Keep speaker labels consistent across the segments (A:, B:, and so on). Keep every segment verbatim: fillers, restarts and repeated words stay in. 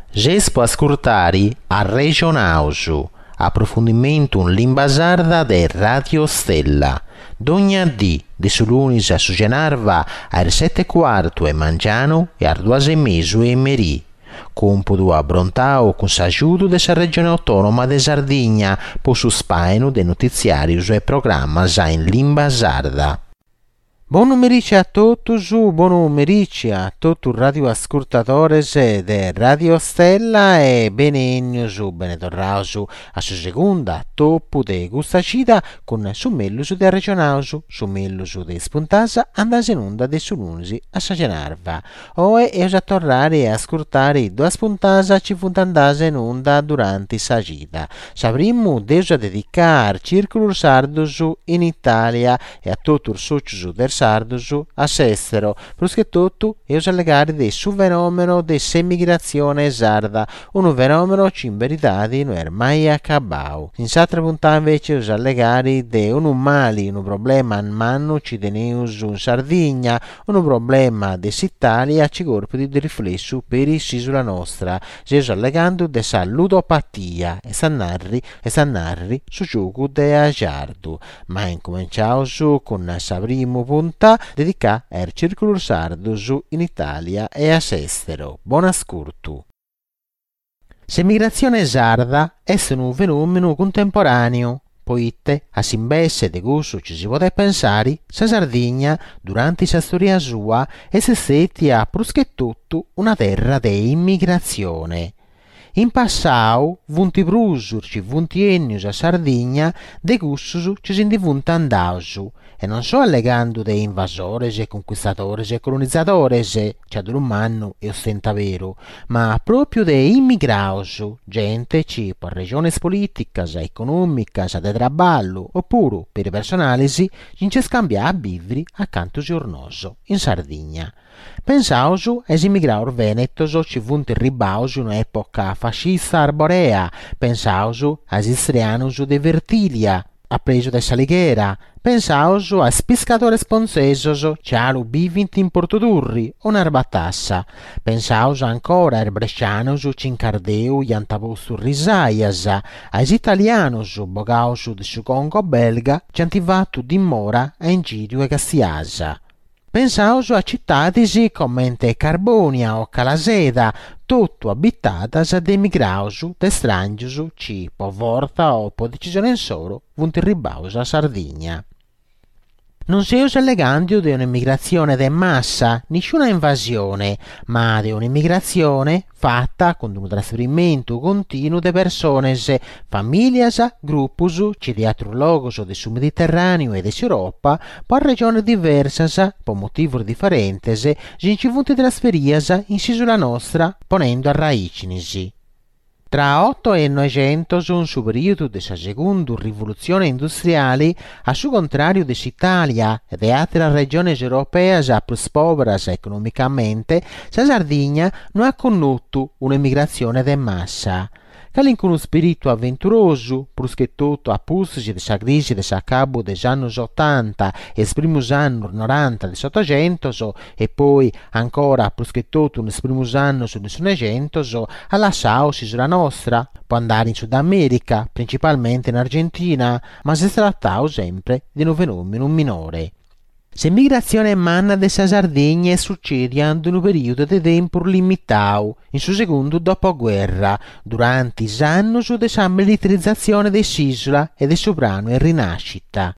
A: Gespo ascoltare a Regionausu, approfondimento in lingua sarda de Radio Stella. Dogna di, di su lunis a su Genarva, alle sette e quarto e mangiano e al due e mezzo e merì. Compodo a Brontao con s'aiuto della regione autonoma de Sardigna, po su spaino de notiziari e programma già in lingua sarda. Buon pomeriggio a tutti, buon pomeriggio a tutti i radioascoltatori di Radio Stella e benvenuti su Benetorrausu a su seconda toppo de gustacita con su mellus de regionausu, su mellus de spuntasa andase in onda de su lunzi a Sagenarva. Oe e a tornare a ascoltare due spuntasa ci funtandase in onda durante sa gita. Sapremo deso a dedicare al Circolo Sardusu in Italia e a tutto il socio del Sardusu a Sestero, perché tutto è a legare del su fenomeno de semigrazione sarda, un fenomeno che in verità non è mai accabato. In s'altra puntata invece è a legare de un mali, un problema in mano ci teneus in Sardegna, un problema de s'Italia ci corpi di riflesso per l'isola nostra, si è allegando de sa ludopatia e sannarri e sannarri su gioco de agiardo. Ma incominciamo su con sa primo punta dedicata al Circolo Sardusu in Italia e a Sestero. Buon ascolto. L'emigrazione sarda è un fenomeno contemporaneo, poiché a simbesse de gusto ci si può pensare, sa Sardegna durante la storia sua è stata pruschettutto una terra di immigrazione. In passato, vunti prusur ci vunti ennius a Sardegna, de gustus ci si divunta andausu, e non so allegando de invasores e conquistatores e colonizadores, che ad un anno e ostenta vero, ma proprio de immigrausu, gente ci per regiones politicas, economicas, de traballo, oppure per personalisi, ci ci scambia a vivere accanto giornoso in Sardegna. Pensausu es immigraur venetoso ci vunt ribausu in un'epoca fascista arborea, pensausu as istrianusu de Vertilia, appreso de Salighera, pensausu as pescatores ponzesoso, cialu bivint in Portodurri o Narbatassa, pensausu ancora er brescianusu cincardeu iantavustu risaias, as italianusu bogausu de su Congo belga, ciantivatu dimora a Ingidio e Gastiasa. Pensausu a cittadisi come Carbonia o Calaseda, tutto abitadas ad emigrausu de strangiusu ci po vorta o po decisione solo vunt ribausa a Sardegna. Non si usa legando di un'immigrazione de massa, nessuna invasione, ma di un'immigrazione fatta con un trasferimento continuo de persones, familias, gruppus, ci di altro logos de su Mediterraneo e de Europa, per regioni diversas, per motivi differenti, si ci vunt trasferias in sulla nostra, ponendo a raicinisi. Tra otto e novecento, un su periodo della seconda rivoluzione industriale, a su contrario dell'Italia e di altre regioni europee più povere economicamente, la Sardegna non ha conosciuto un'emigrazione di massa. Cali con uno spirito avventuroso, pruschetto a pussi della crisi del cabo degli anni ottanta e primi anni novanta del Settecento e poi ancora pruschetto nel primi anni del Novecento, alla Sausi sulla nostra, può andare in Sud America, principalmente in Argentina, ma si tratta sempre di un fenomeno minore. L'emigrazione manna de sa Sardegna succede in un periodo di tempo limitato, in suo secondo dopoguerra, durante i anni della militarizzazione dell'isola e del soprano e rinascita.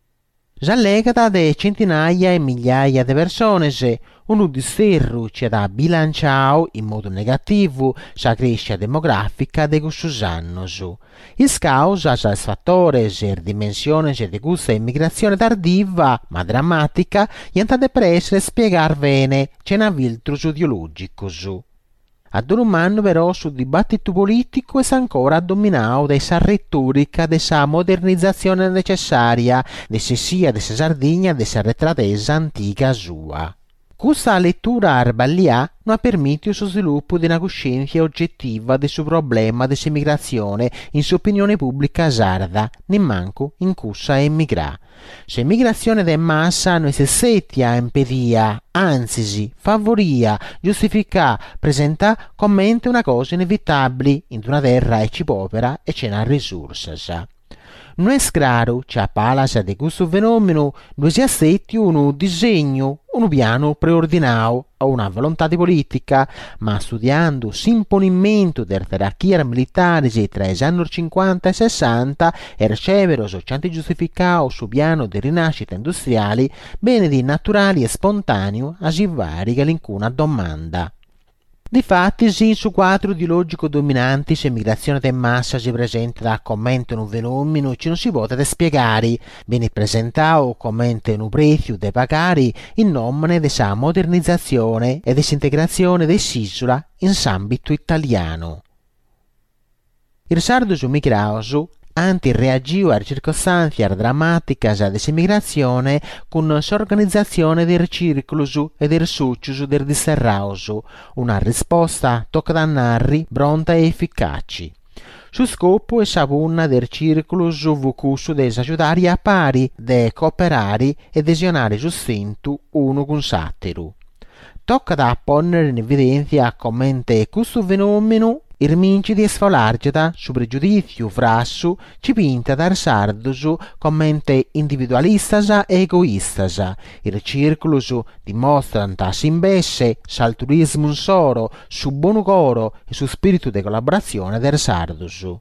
A: S'allegata de centinaia e migliaia di persone, uno di sterro ci ha bilanciato in modo negativo la crescita demografica di questi anni. Il causa ai fattori e dimensioni di questa immigrazione tardiva ma drammatica gli hanno preso spiegare bene c'è una viltrus ideologicus. Ad un anno però sul dibattito politico è ancora dominato dalla retorica della modernizzazione necessaria, dessa sia dessa Sardegna dessa retratesa antica sua. Questa lettura arballia non ha permesso lo sviluppo di una coscienza oggettiva del suo problema dell'emigrazione in sua opinione pubblica sarda, nemmanco in cussa emigrà. Se emigrazione de massa non si settia impedia, anzi si favoria, giustifica, presenta come una cosa inevitabile in una terra e ci povera e c'è una risorsa. Non è chiaro, c'è a palasa di questo fenomeno, dove si assetti un disegno, un piano preordinato o una volontà di politica, ma studiando l'imponimento delle gerarchie militari tra gli anni cinquanta e sessanta e ricevere sociante giustificato sul piano di rinascita industriali, bene di naturali e spontaneo a si varica l'incuna domanda. Difatti, sì, su quattro ideologico dominanti, se migrazione de massa si presenta come un fenomeno che non si può spiegare, viene presentato come un prezzo da pagare in nome della modernizzazione e disintegrazione dell'isola in ambito italiano. Il sardo su migrato anti reagiu a circostanze drammatiche dell'emigrazione con l'organizzazione del circolo e del successo del disserrauso, una risposta toccadannarri pronta e efficace. Su scopo e sabuna del circolo vucusso des aiutari a pari, de cooperare e desionare sostentu uno con satiro. Tocca da ponere in evidenza come questo fenomeno il minci di sfolargeta su pregiudizio frasso ci pinta dal sardoso come individualistas e egoistas. Il circolo dimostra simbesse s'altruismo soro, su buon coro e su spirito di collaborazione del sardoso.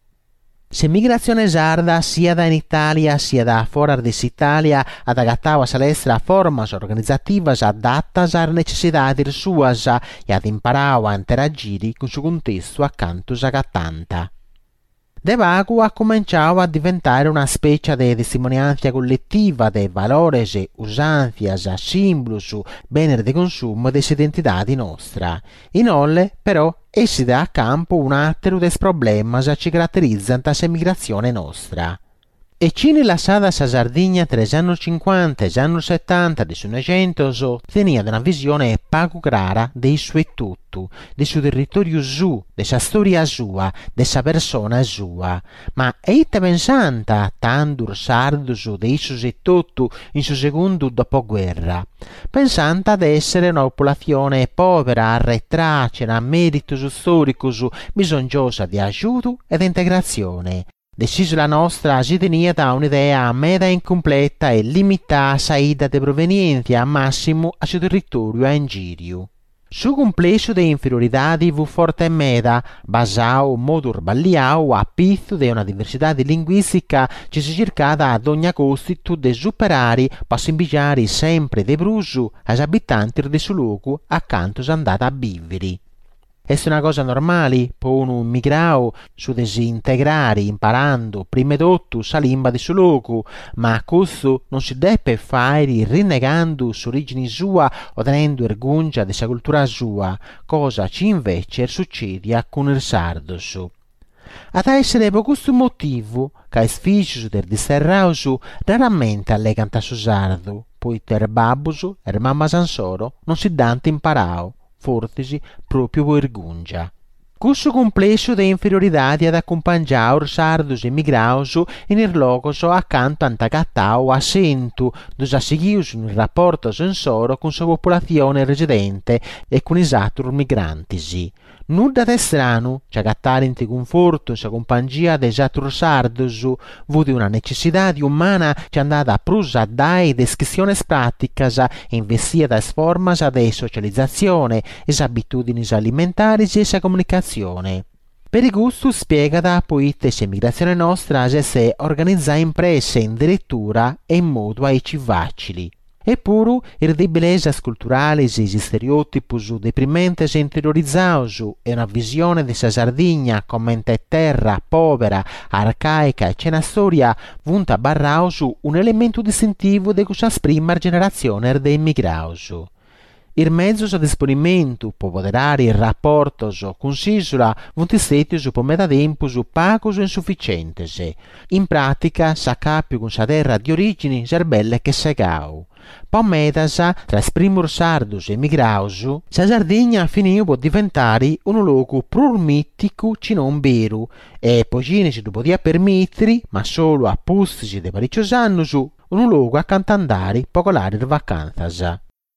A: Se migrazione sarda sia da in Italia sia da fuori dell'Italia ad agattava salestra formas organizzativas adattas alle necessità del suas e ad imparare a interagire con il suo contesto accanto a gattanta. De vago ha cominciato a diventare una specie di testimonianza collettiva dei valori, usanze, simboli, beni di consumo dell'identità nostra. Inoltre, però, essi da a campo un altro dei problemi che ci caratterizzano l'emigrazione nostra. E cini lasciata sa Sardegna tra gli anni cinquanta e gli anni settanta del Novecento tenia una visione poco chiara dei suoi tutto, del suo territorio su, della storia sua, della persona sua. Ma eite pensanta tanto sardo su dei suoi tutto in suo secondo dopoguerra. Pensanta ad essere una popolazione povera, arretrata, a merito storico, bisognosa di aiuto ed integrazione. Deciso la nostra si tenia da un'idea meda incompleta e limitata saída di provenienza a massimo a suo territorio in giro. Su complesso di inferiorità fu forte meda, basato modo sbagliato a pizzo di una diversità di linguistica che si cercava ad ogni costo di superare per simbigiare sempre di brusu agli abitanti del suo luogo accanto andata a vivere. È una cosa normale per un immigrato su disintegrare imparando prima di tutto la lingua di suo luogo, ma questo non si deve fare rinnegando l'origine sua o tenendo vergogna della cultura sua, cosa che invece succede con il sardo. Ad essere per questo motivo che i figli del disserrauso raramente allegano a suo sardo, poiché il babbo e il mamma sansoro non si danno imparato. Fortesi proprio vergogna. Questo complesso di inferiorità ad accompagnare sardos emigraus in il logos accanto antagattao a sentu, dos seguius in rapporto sensoro con sua popolazione residente e con i satur migrantisi. Nulla di strano, ci agattare in conforto in compagnia dei satur sardos, vu di una necessità umana che andata a prusa dai descrizioni praticas e investita da formas di socializzazione, e abitudini alimentari e esa comunicazione. Per il gusto spiegata poiché l'emigrazione nostra si organizza in presse, in direttura e in modo aici facili. Eppure, il di bellezas culturales e stereotipos deprimentes interiorizzaus e una visione di Sardegna come terra povera, arcaica e c'è una storia vunta barraus un elemento distintivo di questa prima generazione di immigraus. Il mezzo a disponimento per moderare il rapporto con l'isola vunti stati per metà tempo pacos e insufficientes. In pratica, s'accappiu con sa terra di origine serbelle che segau. Pommetasa, tra sprimur sardus e migrausu, sa Sardegna finiu può diventare un luogo prurmittico ci non beru, e poi si podia permettere, ma solo a posti de parecchios anni, un luogo a cantandare popolare di vacanza.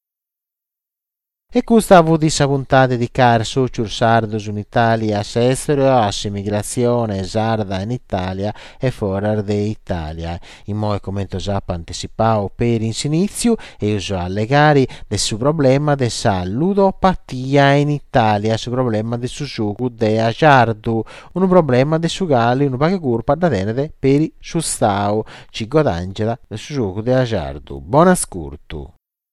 A: E questa avuto di puntata dedicare sociur sardos in Italia s'estero a immigrazione sarda in Italia e fuori d'Italia. In modo commento già anticipato per inizio e uso allegare del suo problema de sa ludopatia in Italia, su problema del suo gioco de azzardo, un problema de su gali, un paio curpa da tenere per il suo stau, ci godangela del suo gioco de azzardo. Buon ascolto.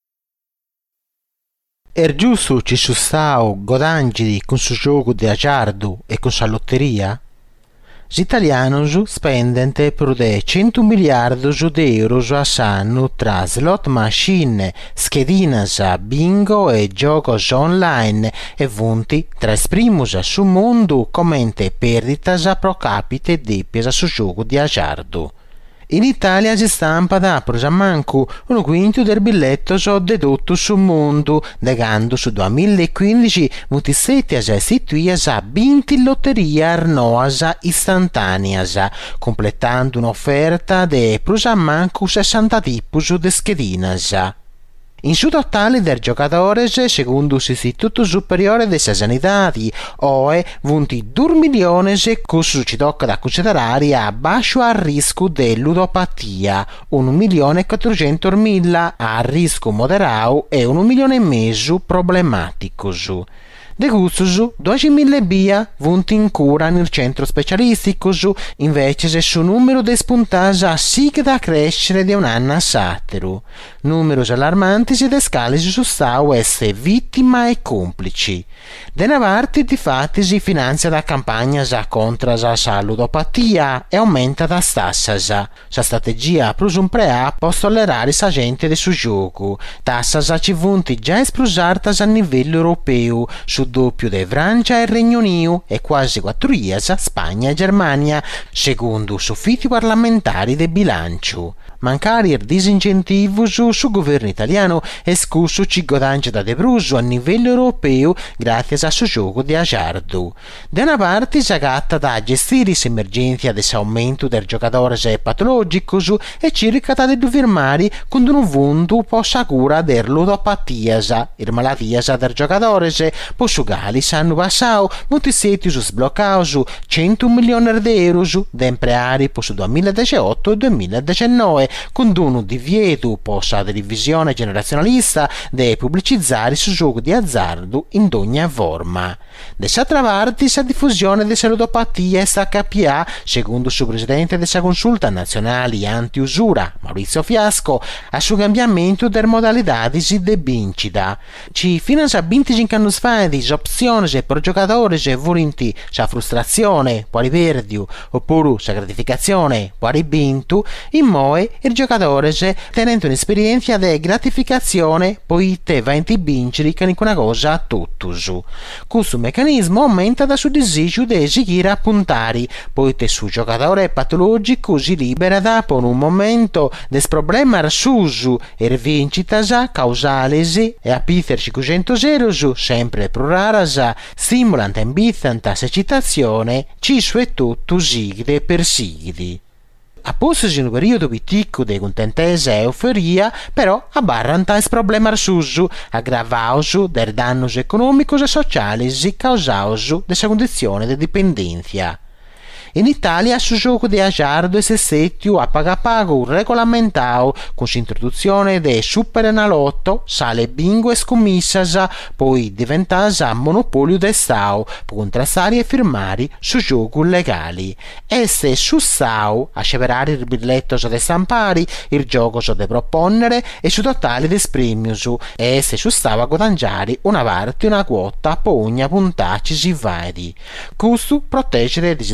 A: Er giusto ci su stau godangeli con su gioco di azzardo e con sa lotteria? Gli italiani spendente più di cento miliardi di euro all'anno tra slot machine, schedinas bingo e giochi online e vunti tra esprimus sul mondo commente perditas pro capite deppia su gioco di azzardo. In Italia si stampa da prosammanco un quinto del biglietto so dedotto sul mondo, negando su duemilaquindici mutissettias e situias a venti lotterie arnoasa istantaneas, completando un'offerta de prosammanco sessanta tipus de schedinas. In su totale del giocatore, secondo l'Istituto Superiore di Sanità, O E, venti due milioni e questo ci tocca da considerare a basso a rischio di ludopatia, un milione e quattrocentomila a rischio moderato e un milione e mezzo problematico. De gustos, duemila via vunti in cura nel centro specialistico, invece se su numero de spuntasa sig da crescere di un anno a satero. Numeri allarmanti si descalisi su stau essere vittima e complici. De una parte, difatti, si finanzia da campagna contro la ludopatia e aumenta da stassas. La strategia plus un prea può tollerare sa gente del suo gioco. Tassas ci vunti già esprusartas a livello europeo, su doppio de Francia e Regno Unito e quasi quattro ias Spagna e Germania, secondo soffitti parlamentari de bilancio. Mancare il disincentivo su, su governo italiano e scusso ci guadagna da debruso a livello europeo grazie a suo gioco di azzardo. Da una parte si agatta da gestire l'emergenza dell'aumento del giocatore patologico e cerca di firmare con un fondo possa cura del ludopatias, il malatias del giocatore, possugali hanno passato molti seti sbloccati cento milioni di euro da impreare per il duemiladiciotto e duemiladiciannove con un divieto possa divisione generazionalista di pubblicizzare su gioco di azzardo in ogni forma. Dall'altra parte, la diffusione della ludopatia e S H P A, secondo il suo presidente della consulta nazionale anti-usura, Maurizio Fiasco, a suo cambiamento delle modalità di vincita. Ci fino a venticinque anni fa di opzioni per giocatori e volenti la frustrazione, poi perdio, oppure la gratificazione, poi vinto, in moe il giocatore tenendo un'esperienza di gratificazione poi te va in vincere con una cosa a tutti. Questo meccanismo aumenta da suo desiderio di eseguire a puntare, poi te su giocatore patologico si libera da per un momento del problema arsuso e vincitas causalesi e a Peter cinquecento sempre più raras, stimulant e ambiziant eccitazione, ci su e tutto sigide per sigidi. A posto in un periodo piticco di contentezza e euforia, però abbarrant il problema arsuso, aggravaus del danno economico e sociale causaus della condizione di dipendenza. In Italia, su gioco di azzardo e sessetio a pagapago regolamentato con l'introduzione del superenalotto, sale bingo e scommissas, poi diventasa monopolio del Stato per contrastare e firmare su gioco legali. Esse su Stato a sceverare il biglietto de stampari, il gioco so de proponere e su totale de spremius, e esse su Stato a guadagnare una parte una quota per ogni puntaci si vadi. Questo protegge le speculazioni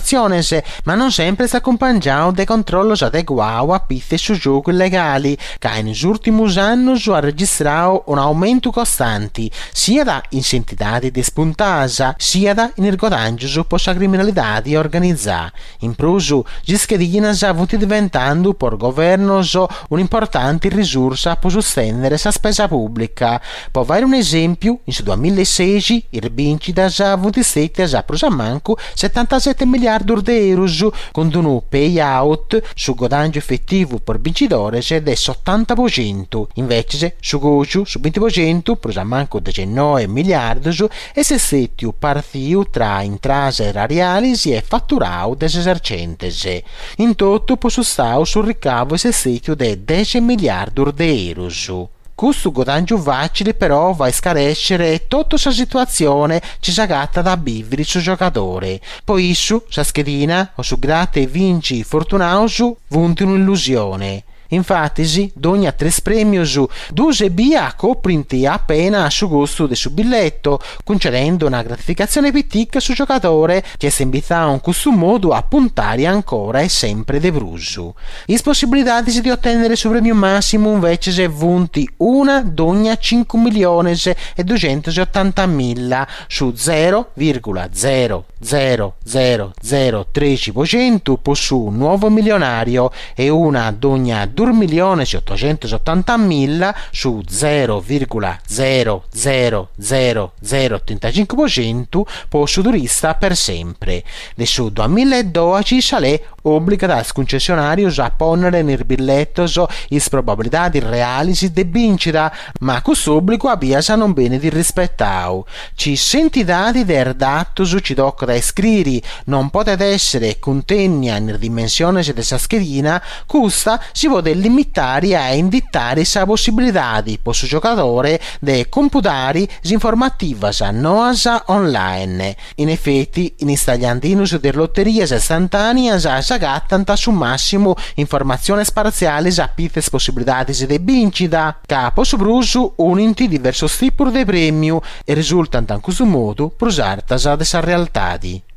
A: informazioni, ma non sempre si accompagnato dei controlli adeguati a pizze su giochi illegali, che in ultimi anni ha registrato un aumento costante, sia da incentità di spuntasa, sia da in guadagno per la criminalità organizzata. In più, gli schedini sono diventando per il governo un'importante risorsa per sostenere la spesa pubblica. Per fare un esempio, in duemilasedici il vincita ha avuto stati a manco settantasette miliardi di euro, con un payout su guadagno effettivo per vincitore del settanta per cento. Invece, su gocio su venti per cento, per manco diciannove miliardi, e se stati partito tra entrate erariali e fatturato des esercenti. In tutto, posso stare sul ricavo esistito di dieci miliardi di euro. Questo guadagno facile però va a scarescere tutta la situazione ci si agatta da vivere su giocatore. Poi su, sa schedina o su gratte vinci fortunato, vunti un'illusione. Infatti, sì, d'ogni tre premi su due bia coprinti appena su gusto del suo biglietto, concedendo una gratificazione pitica su giocatore che si invita in questo modo a puntare ancora e sempre de brusu. Le possibilità di ottenere il premio massimo invece sono vunti una d'ogni cinque milioni e duecentottanta mila su zero virgola zero zero zero zero tredici per cento per su nuovo milionario e una d'ogni due milioni e ottocentosettanta mila su zero virgola zero zero zero zero trentacinque per cento per su turista per sempre. De su duemiladodici sale obbliga dal concessionario a ponere nel biglietto le probabilità di realizzare de vincita, ma questo obbligo abbia non bene di rispettato. Ci senti dati del dato su ci tocca da scrivere, non potete essere contegna in dimensione della schedina, questa si può limitare a indicare la possibilità di posso giocatore di computare informative a noasa online. In effetti, in stagliandinus delle lotterie istantanee si agattano su massimo informazioni parziali a pitte possibilità di vincita, che possono brusu uniti diversi tipi di premio e risultano in questo modo prosarta della realtà.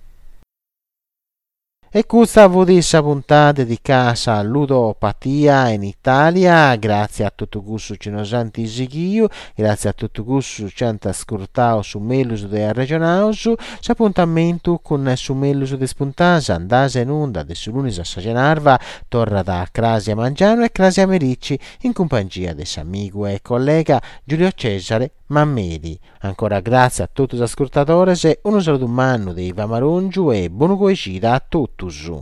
A: E questa fu questa puntata dedicata alla ludopatia in Italia. Grazie a tutto questo ci non santi Isichio, grazie a tutto questo ci hanno ascoltato su Melus de Regionaus. Appuntamento con su Melus de Spuntasa, andase in onda de Sulunis a Sagenarva, torna da Crasia Mangiano e Crasia Mericci in compagnia del amico e collega Giulio Cesare Mammeli. Ancora grazie a tutti gli ascoltatori e un saluto umano di Iva Marungiu e buona coescita a tutti.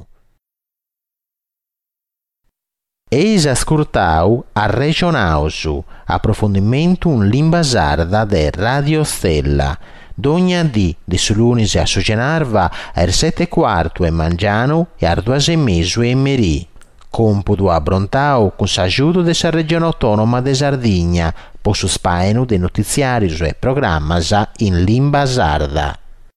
A: Eis ascoltau a Regionausu, approfondimento in lingua sarda de Radio Stella. D'ogni dì, di Sulunis a Socenarva, al sette e quarto e Mangiano e al due e mezzo e Merì. Computo a Brontau con l'aiuto della regione autonoma di Sardegna, posso spaeno dei notiziari e programma in lingua sarda.